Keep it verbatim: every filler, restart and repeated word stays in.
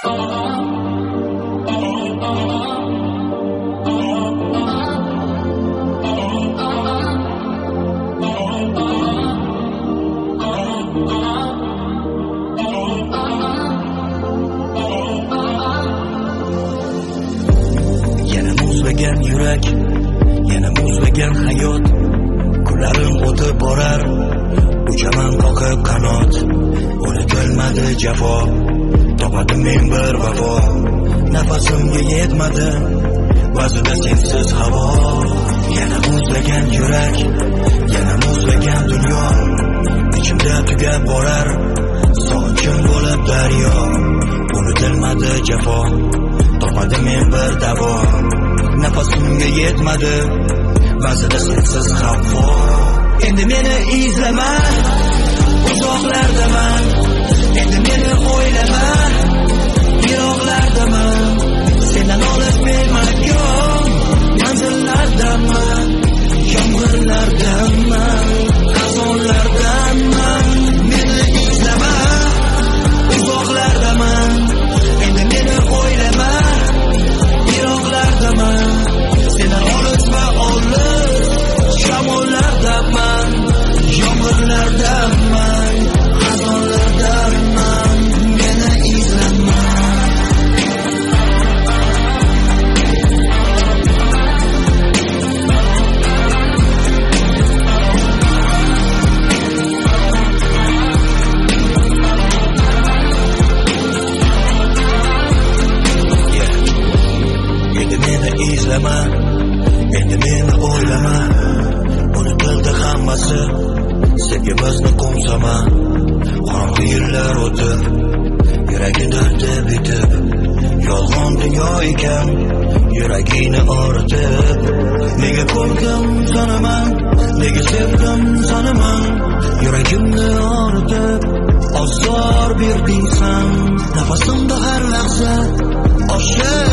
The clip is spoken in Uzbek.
Yurak yana muzlagan hayot, kunlarim o'tib borar, uchaman qoqib qanot. Unutilmadi jafo, topadim men bir vafo. Nafasimga yetmadi ba'zida sensiz havo. Yana muzlagan yurak, yana muzlagan dunyo, ichimda tugab borar sog'inchim bo'lib daryo. Unutilmadi jafo, topadim men bir davo. Nafasimga yetmadi ba'zida sensiz xavfo. Endi meni izlama, uzoqlardaman. Endi meni o'ylama, yiroqlardaman. Sendan olis men mahkum manzillardaman. Yomg'irlardaman, xazonlardaman. Meni izlama, uzoqlardaman. Endi meni o'ylama, yiroqlardaman. Sendan olis va olis shamollardaman. Yomg'irlardaman, xazonlardaman. Meni izlama. Endi meni izlama, endi meni o'ylama. Unutildi hammasi, sevgimizni qo'msama. Qorong'u yillar o'tib, yuragi dardi bitib, yolg'on dunyo ekan yuragingni og'ritib. Nega ko'rgim sonaman, nega sevgim sonaman, yuragimni og'ritib ozor berding sen. Nafasimda har lahza oshib